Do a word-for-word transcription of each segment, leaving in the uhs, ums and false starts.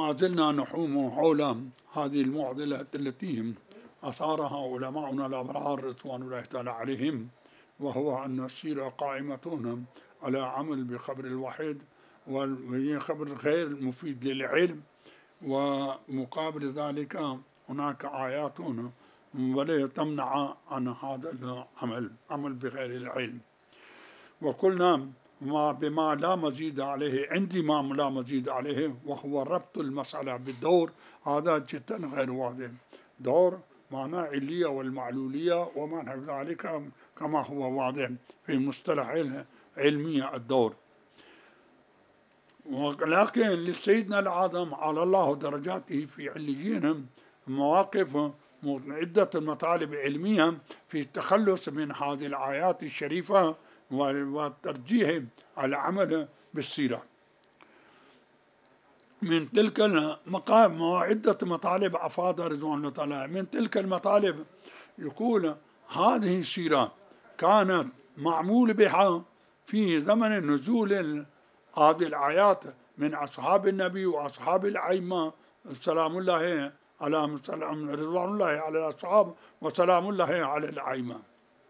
ما زلنا نحوم حول هذه المعضلة التي أثارها علماؤنا الأبرار رضوان الله تعالى عليهم، وهو أن السيرة قائمة على عمل بخبر الوحيد، وهي خبر غير مفيد للعلم، ومقابل ذلك هناك آيات ولا تمنع عن هذا العمل، عمل بغير العلم. وقلنا ما بما لا مزيد عليه، عندي ما لا مزيد عليه، وهو ربط المسألة بالدور. هذا جدا غير واضح. دور معناه علية والمعلولية وما نحو ذلك كما هو واضح في مصطلح علمية الدور. ولكن لسيدنا الأعظم على الله درجاته في عليين مواقف عدة مطالب علمية في التخلص من هذه الآيات الشريفة والترجيح العمل بالسيرة. من تلك المقام عدة مطالب أفاض رضوان الله تعالى. من تلك المطالب يقول هذه السيرة كانت معمول بها في زمن نزول هذه الآيات من أصحاب النبي وأصحاب الأئمة سلام الله على رضوان الله على الأصحاب وسلام الله على الأئمة.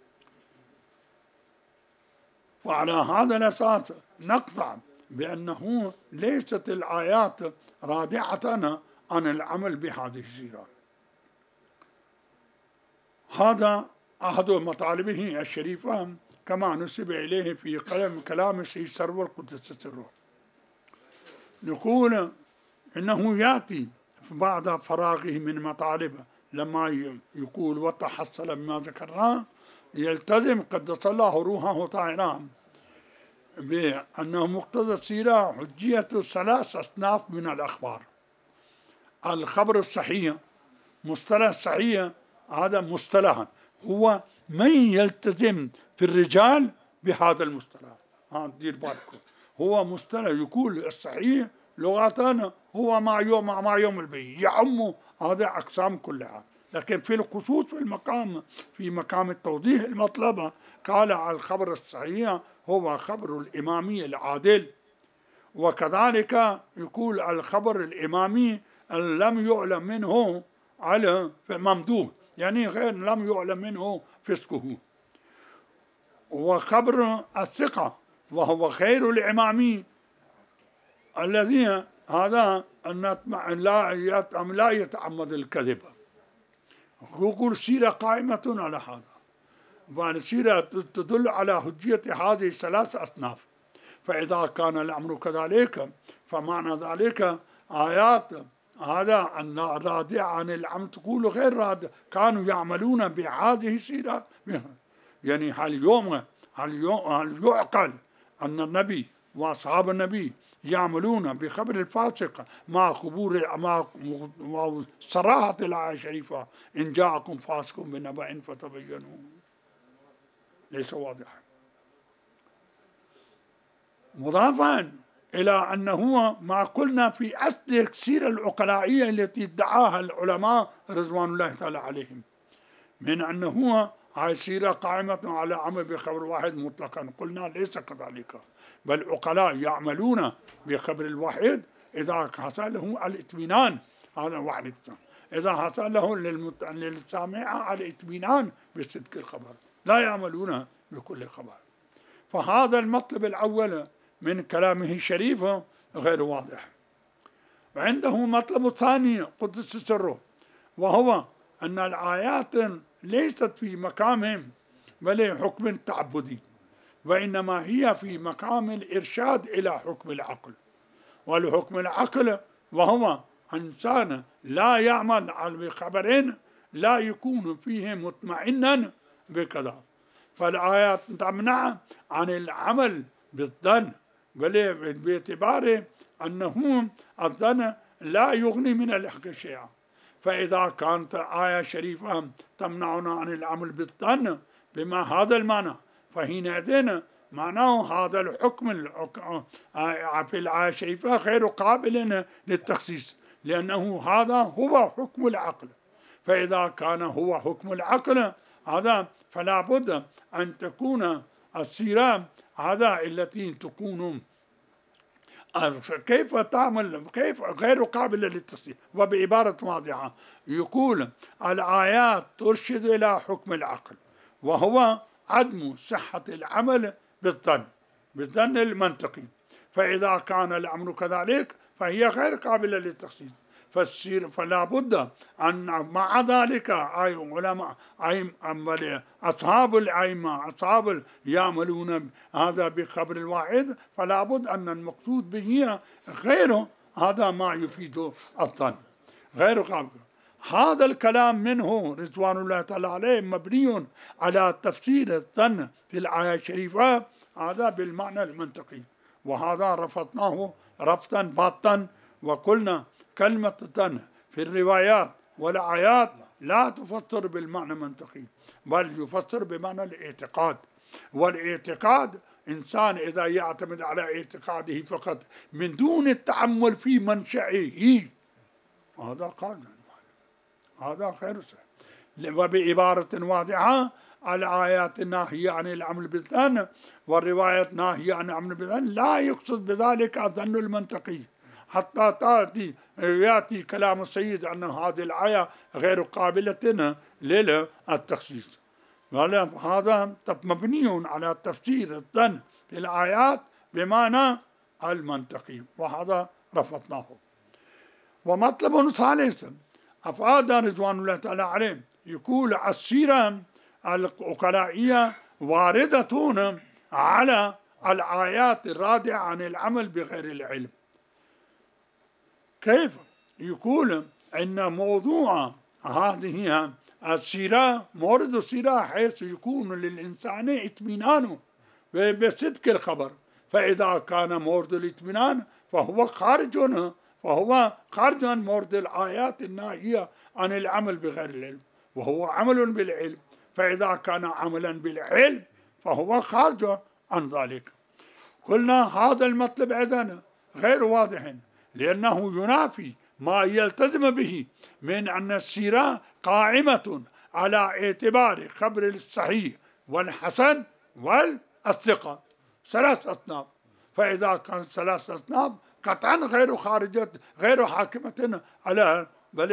وعلى هذا الأساس نقطع بأنه ليست الآيات رادعة عن العمل بهذه السيرة. هذا أحد مطالبه الشريفة كما نسب إليه في قلم كلام السيد سرور قدس سره. نقول إنه يأتي بعد فراغه من مطالبه لما يقول وتحصل مما ذكرناه يلتزم قدس الله روحه طاهرا بأنه مقتضى السيرة حجية ثلاث أصناف من الأخبار. الخبر الصحيح، مصطلح الصحيح هذا مصطلح هو من يلتزم في الرجال بهذا المصطلح. ها دير بالكم، هو مصطلح يقول الصحيح لغة هو ما يوم ما يوم البي يعم هذا أقسام كلها. لكن في الخصوص في المقام في مقام التوضيح المطلبة قال الخبر الصحيح هو خبر الإمامي العادل. وكذلك يقول الخبر الإمامي لم يعلم منه على ممدوح، يعني غير لم يعلم منه فسقه. وخبر الثقة وهو خير الإمامي الذي هذا لا يتعمد الكذب. يقول سيرة قائمة على هذا، والسيرة تدل على حجية هذه الثلاث أصناف. فإذا كان الأمر كذلك فمعنى ذلك آيات هذا أن رادع عن العمل تقول غير رادع كانوا يعملون بهذه السيرة. يعني هل يوم هل يعقل أن النبي وأصحاب النبي يعملون بخبر الفاسق مع خبور مع صراحة الآية الشريفة إن جاءكم فاسق بنبأ فتبينوا؟ ليس واضح. مضافا إلى أنه ما قلنا في أصل السيرة العقلائية التي ادعاها العلماء رضوان الله تعالى عليهم من أنه هاي السيرة قائمة على عمل بخبر واحد مطلقا، قلنا ليس كذلك، بل العقلاء يعملون بخبر الواحد إذا حصل له الاطمئنان. هذا واحد إذا حصل له للسامع الاطمئنان بصدق الخبر، لا يعملون بكل خبر. فهذا المطلب الأول من كلامه الشريف غير واضح. وعنده مطلب ثاني قدس سره، وهو أن الآيات ليست في مقام بل حكم تعبدي، وإنما هي في مقام الإرشاد إلى حكم العقل. والحكم العقل وهو إنسان لا يعمل بخبرين لا يكون فيه مطمئنا بكذا، فالآيات تمنع عن العمل بالظن، بل باعتبار أنه الظن لا يغني من الحق شيئا. فإذا كانت آية شريفة تمنعنا عن العمل بالظن بما هذا المعنى، فحينئذ معناه هذا الحكم في الآية الشريفة غير قابل للتخصيص، لأنه هذا هو حكم العقل. فإذا كان هو حكم العقل هذا فلا بد أن تكون السيرة هذا التي تكون كيف تعمل كيف غير قابلة للتصديق. وبعبارة واضحة يقول الآيات ترشد إلى حكم العقل، وهو عدم صحة العمل بالظن بالظن المنطقي، فإذا كان الأمر كذلك فهي غير قابلة للتصديق. فلا بد أن مع ذلك أي علماء أي أصحاب الأئمة أصحاب يعملون هذا بخبر الواحد، فلا بد أن المقصود به غيره، هذا ما يفيد الظن غير قابل. هذا الكلام منه رضوان الله تعالى عليه مبني على تفسير الظن في الآية الشريفة هذا بالمعنى المنطقي، وهذا رفضناه رفضا باطا، وقلنا كلمة الظن في الروايات والآيات لا تفسر بالمعنى المنطقي، بل يفسر بمعنى الاعتقاد. والاعتقاد إنسان إذا يعتمد على اعتقاده فقط من دون التأمل في منشأه هذا قال هذا خير سهل. وبعبارة واضحة الآيات الناهية عن العمل بالظن والروايات ناهية عن العمل بالظن لا يقصد بذلك الظن المنطقي، حتى تأتي يأتي كلام السيد أن هذه الآية غير قابلة للتخصيص. هذا مبني على تفسير الظن في الآيات بمعنى المنطقي، وهذا رفضناه. ومطلب ثالث أفاد رضوان الله تعالى عليه يقول السيرة العقلائية واردة على الآيات الرادعة عن العمل بغير العلم. كيف؟ يقول إن موضوع هذه السيرة مورد السيرة حيث يكون للإنسان اطمئنان بصدق الخبر، فإذا كان مورد الاطمئنان فهو خارج فهو خارج عن مورد الآيات الناهية عن العمل بغير العلم، وهو عمل بالعلم، فإذا كان عملا بالعلم فهو خارج عن ذلك. قلنا هذا المطلب أيضا غير واضح، لأنه ينافي ما يلتزم به من أن السيرة قائمة على اعتبار خبر الصحيح والحسن والثقة، ثلاث أصناف. فإذا كان ثلاث أصناف قطعا غير خارجة غير حاكمة على بل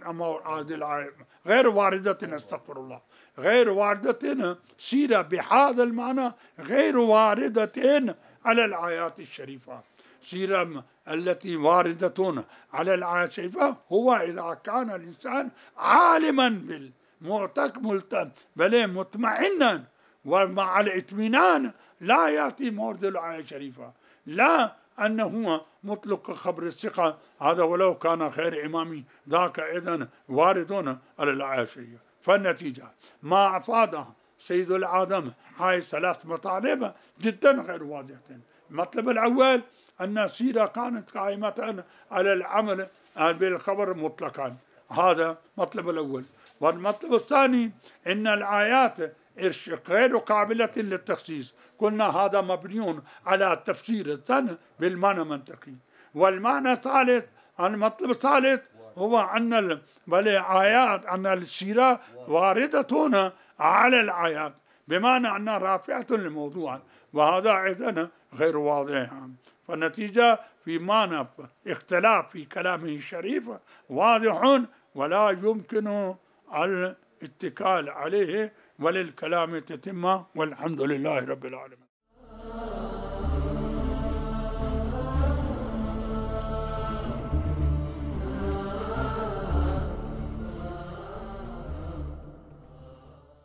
غير واردة، استغفر الله، غير واردة سيرة بهذا المعنى غير واردة على الآيات الشريفة. سيرة التي واردة على الآيات الشريفة هو إذا كان الإنسان عالما بالمعتقد بل مطمئنا ومع الاطمئنان لا يأتي مورد الآية الشريفة، لا أنه مطلق خبر الثقة هذا ولو كان غير إمامي ذاك إذن واردون على الآية الشريفة. فالنتيجة ما أفادها سيد العالم هاي ثلاث مطالب جدا غير واضحة. المطلب الأول أن السيرة كانت قائمة على العمل بالخبر مطلقا، هذا مطلب الأول. والمطلب الثاني أن الآيات غير قابلة للتخصيص، قلنا هذا مبني على تفسير الظن بالمعنى المنطقي. والمعنى الثالث المطلب الثالث هو أن الآيات أن السيرة واردة على الآيات بمعنى أنها رافعة للموضوع، وهذا أيضا غير واضح. فالنتيجة في معنى اختلاف في كلامه الشريف واضح ولا يمكن الاتكال عليه وللكلام تتمة، والحمد لله رب العالمين.